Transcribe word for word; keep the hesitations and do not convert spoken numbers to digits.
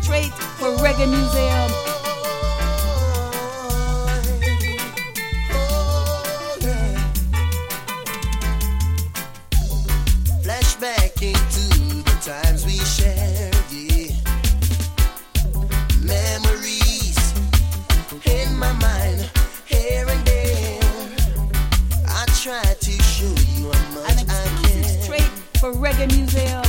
straight for Reggae Museum. Flashback into the times we shared, yeah. Memories in my mind, here and there. I try to show you how much An I exclusive care. straight for Reggae Museum.